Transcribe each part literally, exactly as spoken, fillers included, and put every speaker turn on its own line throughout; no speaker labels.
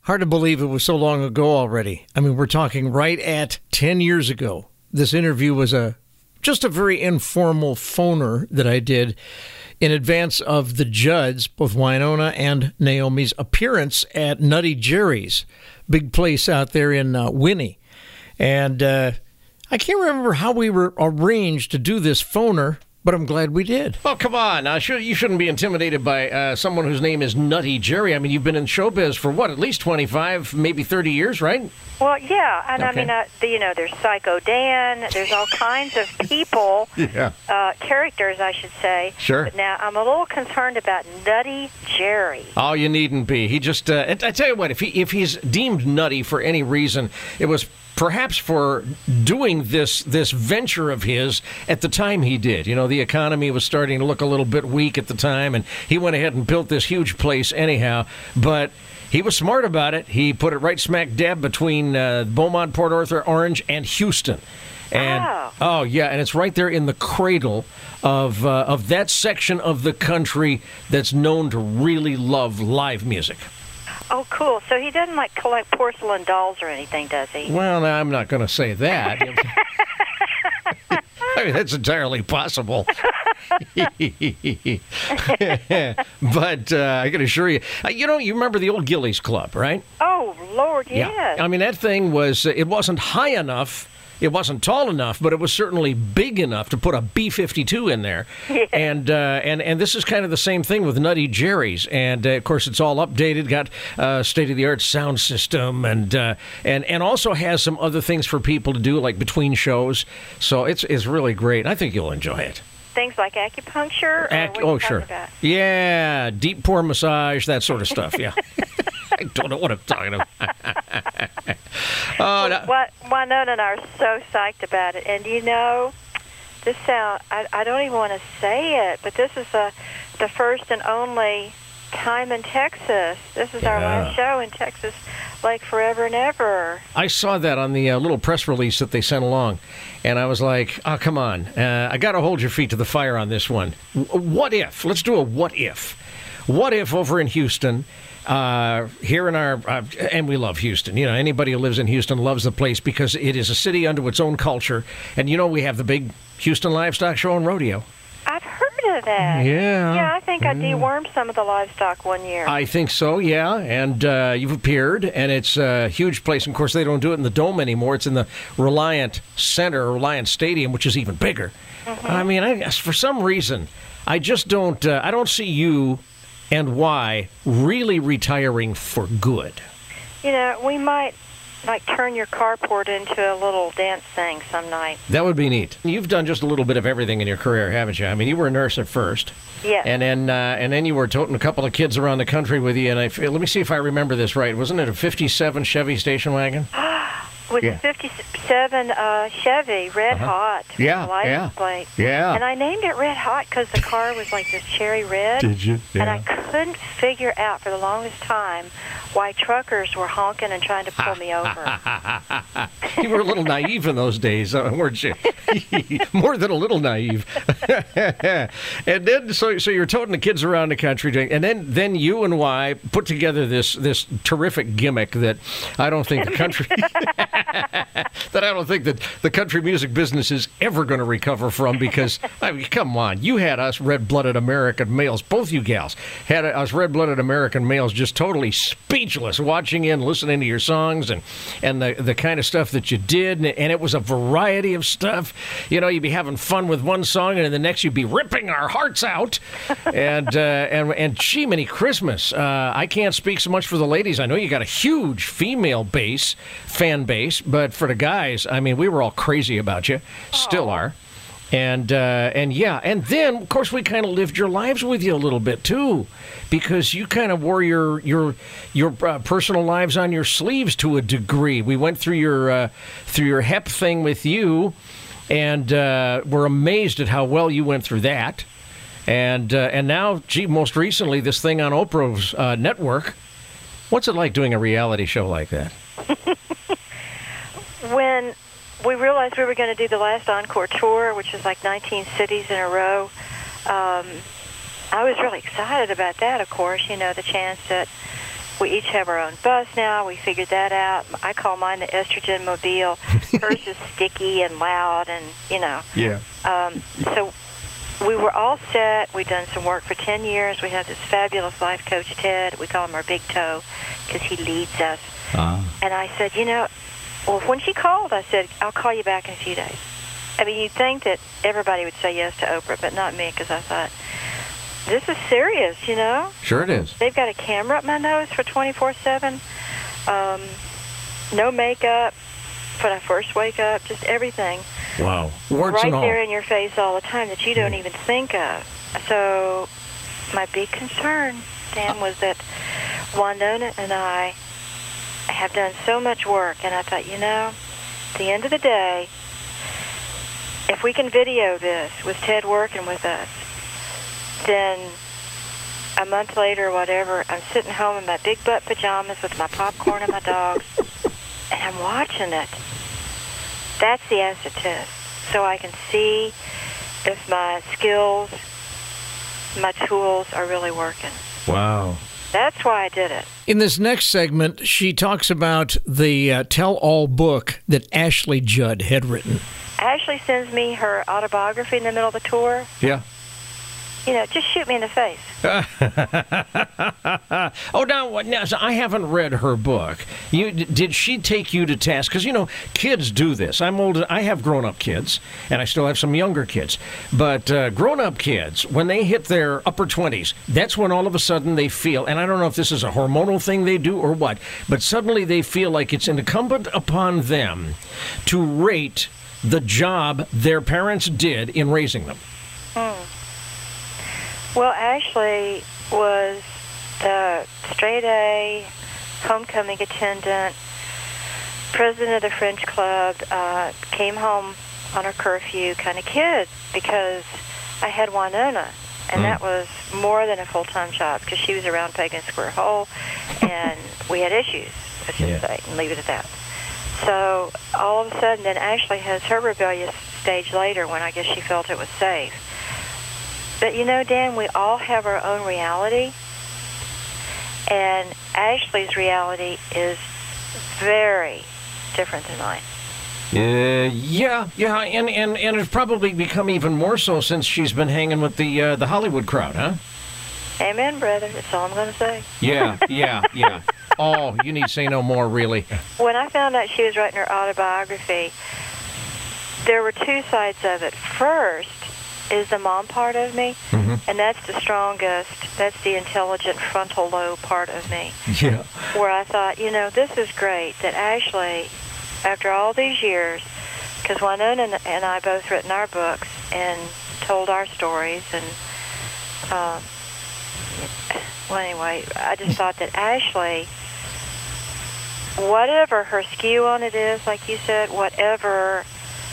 Hard to believe it was so long ago already. I mean, we're talking right at ten years ago. This interview was a just a very informal phoner that I did in advance of the Judds, both Wynonna and Naomi's appearance at Nutty Jerry's, big place out there in uh, Winnie. And uh, I can't remember how we were arranged to do this phoner, but I'm glad we did.
Oh, come on. Uh, should, you shouldn't be intimidated by uh, someone whose name is Nutty Jerry. I mean, you've been in showbiz for, what, at least twenty-five, maybe thirty years, right?
Well, yeah. And
okay.
I mean, uh, the, you know, there's Psycho Dan. There's all kinds of people,
yeah.
uh, characters, I should say.
Sure.
But now, I'm a little concerned about Nutty Jerry.
Oh, you needn't be. He just, uh, I tell you what, if he if he's deemed nutty for any reason, it was perhaps for doing this this venture of his at the time he did. You know, the economy was starting to look a little bit weak at the time, and he went ahead and built this huge place anyhow. But he was smart about it. He put it right smack dab between uh, Beaumont, Port Arthur, Orange, and Houston. And
oh.
oh yeah, and it's right there in the cradle of uh, of that section of the country that's known to really love live music.
Oh, cool. So he doesn't, like, collect porcelain dolls or anything, does he?
Well, no, I'm not going to say that. I mean, that's entirely possible. But uh, I can assure you, uh, you know, you remember the old Gillies Club, right?
Oh, Lord, yes.
Yeah. I mean, that thing was, uh, it wasn't high enough. It wasn't tall enough, but it was certainly big enough to put a B fifty-two in there.
Yeah.
And uh, and and this is kind of the same thing with Nutty Jerry's. And, uh, of course, it's all updated, got uh, state-of-the-art sound system, and, uh, and and also has some other things for people to do, like between shows. So it's, it's really great. I think you'll enjoy it.
Things like acupuncture? Or
Ac-
what are you
oh,
talking
sure.
about?
Yeah, deep pore massage, that sort of stuff, yeah. I don't know what I'm talking about. Oh, no.
Well, Wynonna and I are so psyched about it. And, you know, this sound, I, I don't even want to say it, but this is the, the first and only time in Texas. This is our
Yeah.
last show in Texas, like forever and ever.
I saw that on the uh, little press release that they sent along, and I was like, oh, come on. Uh, I got to hold your feet to the fire on this one. W- what if? Let's do a what if. What if over in Houston, uh, here in our, uh, and we love Houston. You know, anybody who lives in Houston loves the place because it is a city unto its own culture. And, you know, we have the big Houston Livestock Show and Rodeo.
I've heard of that.
Yeah.
Yeah, I think I
Yeah.
dewormed some of the livestock one year.
I think so, yeah. And uh, you've appeared, and it's a huge place. And of course, they don't do it in the Dome anymore. It's in the Reliant Center, Reliant Stadium, which is even bigger. Mm-hmm. I mean, I guess for some reason, I just don't, uh, I don't see you and why really retiring for good.
You know, we might, like, turn your carport into a little dance thing some night.
That would be neat. You've done just a little bit of everything in your career, haven't you? I mean, you were a nurse at first.
Yes.
And then, uh, and then you were toting a couple of kids around the country with you. And I feel, let me see if I remember this right. Wasn't it a fifty-seven Chevy station wagon?
With
Yeah.
a fifty-seven uh, Chevy, Red
Uh-huh.
Hot.
Yeah,
license
yeah.
plate.
Yeah.
And I named it Red Hot because the car was like this cherry red.
Did you?
And I couldn't figure out for the longest time why truckers were honking and trying to pull me over.
You were a little naive in those days, uh, weren't you? More than a little naive. And then, so so you're toting the kids around the country, doing- and then then you and Y put together this this terrific gimmick that I don't think the country that I don't think that the country music business is ever going to recover from, because I mean, come on, you had us red-blooded American males, both you gals had us red-blooded American males just totally speechless, watching in, listening to your songs and and the the kind of stuff that you did, and, and it was a variety of stuff. You know, you'd be having fun with one song, and the next you'd be ripping our hearts out. and uh, and and gee, many Christmas. Uh, I can't speak so much for the ladies. I know you got a huge female base, fan base, but for the guys, I mean, we were all crazy about you, still
Aw.
are. And uh, and yeah, and then of course we kind of lived your lives with you a little bit too, because you kind of wore your your your uh, personal lives on your sleeves to a degree. We went through your uh, through your H E P thing with you, and uh, we're amazed at how well you went through that. And uh, and now, gee, most recently this thing on Oprah's uh, network. What's it like doing a reality show like that?
When we realized we were going to do the last Encore tour, which is like nineteen cities in a row, um, I was really excited about that, of course, you know, the chance that we each have our own bus now. We figured that out. I call mine the Estrogen Mobile. Hers is sticky and loud, and you know.
Yeah.
Um, so we were all set. We'd done some work for ten years. We have this fabulous life coach, Ted. We call him our big toe because he leads us.
Uh,
And I said, you know, well, when she called, I said, I'll call you back in a few days. I mean, you'd think that everybody would say yes to Oprah, but not me, because I thought, this is serious, you know?
Sure it is.
They've got a camera up my nose for twenty-four seven. Um, no makeup when I first wake up, just everything.
Wow. Warts
right
and all.
there in your face all the time that you don't even think of. So my big concern, Dan, was that Wynonna and I have done so much work, and I thought, you know, at the end of the day, if we can video this with Ted working with us, then a month later or whatever, I'm sitting home in my big butt pajamas with my popcorn and my dogs, and I'm watching it. That's the acid test. So I can see if my skills, my tools are really working.
Wow.
That's why I did it.
In this next segment, she talks about the uh, tell-all book that Ashley Judd had written.
Ashley sends me her autobiography in the middle of the tour.
Yeah.
You know, just shoot me in the face.
Oh, now, now so I haven't read her book. You, did she take you to task? Because, you know, kids do this. I'm old. I have grown-up kids, and I still have some younger kids. But uh, grown-up kids, when they hit their upper twenties, that's when all of a sudden they feel, and I don't know if this is a hormonal thing they do or what, but suddenly they feel like it's incumbent upon them to rate the job their parents did in raising them.
Hmm. Well, Ashley was the straight-A homecoming attendant, president of the French Club, uh, came home on her curfew kind of kid because I had Wynonna, and mm. that was more than a full-time job because she was around Pagan Square Hole, and we had issues, let's just yeah. say, and leave it at that. So all of a sudden, then Ashley has her rebellious stage later when I guess she felt it was safe. But, you know, Dan, we all have our own reality, and Ashley's reality is very different than mine.
Uh, yeah, yeah, and, and, and it's probably become even more so since she's been hanging with the uh, the Hollywood crowd, huh?
Amen, brother. That's all I'm going to say.
Yeah, yeah, yeah. Oh, you need say no more, really.
When I found out she was writing her autobiography, there were two sides of it. First is the mom part of me, mm-hmm. and that's the strongest, that's the intelligent frontal lobe part of me.
Yeah.
Where I thought, you know, this is great that Ashley, after all these years, because Wynonna and I both written our books and told our stories, and, uh, well, anyway, I just thought that Ashley, whatever her skew on it is, like you said, whatever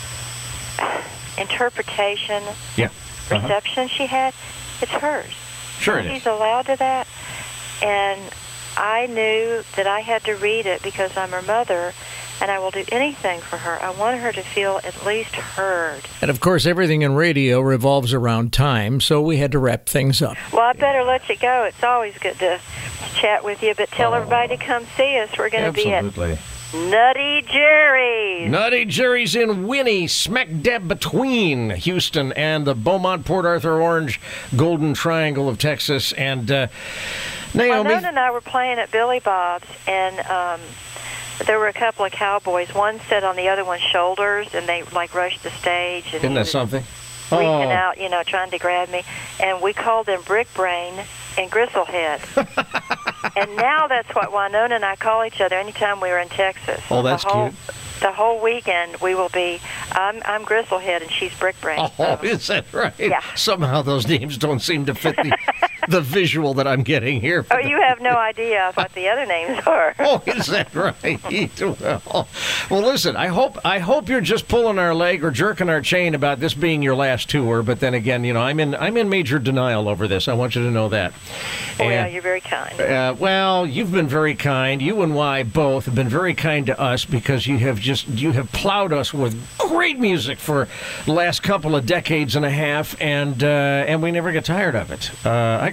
interpretation,
yeah. uh-huh.
reception she had, it's hers.
Sure it
She's
is.
allowed to that. And I knew that I had to read it because I'm her mother, and I will do anything for her. I want her to feel at least heard.
And, of course, everything in radio revolves around time, so we had to wrap things up.
Well, I better let you go. It's always good to chat with you, but tell oh. everybody to come see us. We're going to be at Nutty Jerry's.
Nutty Jerry's in Winnie, smack dab between Houston and the Beaumont, Port Arthur, Orange, Golden Triangle of Texas. And uh, Naomi...
Wynonna and I were playing at Billy Bob's, and um, there were a couple of cowboys. One sat on the other one's shoulders, and they, like, rushed the stage. And
Isn't that something?
Reaching
oh.
out, you know, trying to grab me. And we called them Brick Brain and Gristlehead. And now that's what Wynonna and I call each other anytime we were in Texas.
Oh, that's
the whole,
cute.
The whole weekend we will be, I'm, I'm Gristlehead and she's Brick Brain.
Oh,
so.
Is that right?
Yeah.
Somehow those names don't seem to fit the, the visual that I'm getting here.
Oh, you have no idea what the other names are.
Oh, is that right? Well, well, listen, I hope I hope you're just pulling our leg or jerking our chain about this being your last tour. But then again, you know, I'm in I'm in major denial over this. I want you to know that.
Oh,
and,
yeah, you're very kind.
Uh, well, you've been very kind. You and Y both have been very kind to us because you have just you have plowed us with great music for the last couple of decades and a half, and uh, and we never get tired of it. Uh, I got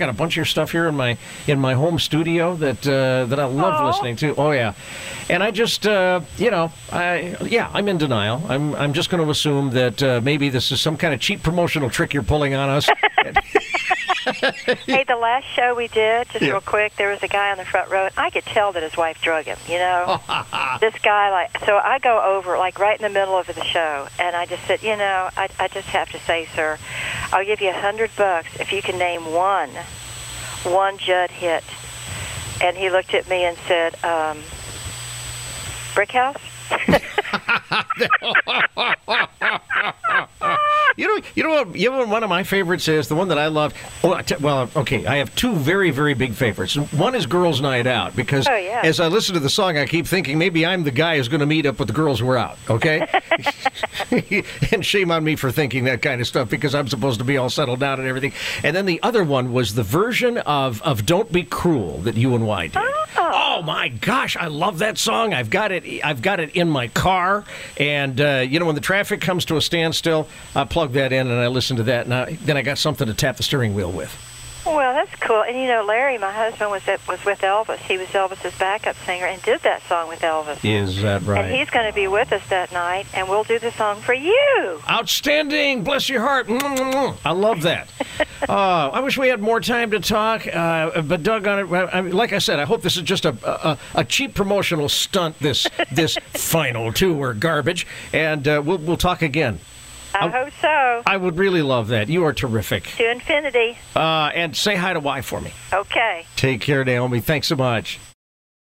got a bunch of your stuff here in my in my home studio that uh, that I love
Aw.
listening to. Oh yeah, and I just uh, you know I yeah I'm in denial. I'm I'm just going to assume that uh, maybe this is some kind of cheap promotional trick you're pulling on us.
Hey, the last show we did, just
Yeah.
real quick, there was a guy on the front row, and I could tell that his wife drug him, you know? This guy, like, so I go over, like, right in the middle of the show, and I just said, you know, I, I just have to say, sir, I'll give you a hundred bucks if you can name one, one Judd hit. And he looked at me and said, um, Brick House?
You know, you know what? You know what one of my favorites is the one that I love. Oh, I t- well, okay, I have two very, very big favorites. One is "Girls' Night Out" because
Oh, yeah.
as I listen to the song, I keep thinking maybe I'm the guy who's going to meet up with the girls who are out. Okay, and shame on me for thinking that kind of stuff because I'm supposed to be all settled down and everything. And then the other one was the version of of "Don't Be Cruel" that you and Y did. Oh my gosh, I love that song. I've got it. I've got it in my car, and uh, you know when the traffic comes to a standstill, I plug that in and I listen to that, and I, then I got something to tap the steering wheel with.
Well, that's cool. And, you know, Larry, my husband, was at, was with Elvis. He was Elvis's backup singer and did that song with Elvis.
Is that right?
And he's going to be with us that night, and we'll do the song for you.
Outstanding. Bless your heart. I love that. uh, I wish we had more time to talk, uh, but doggone it, I, I, like I said, I hope this is just a, a, a cheap promotional stunt, this this final tour garbage, and uh, we'll, we'll talk again.
I hope so.
I would really love that. You are terrific.
To infinity.
Uh, and say hi to Y for me.
Okay.
Take care, Naomi. Thanks so much.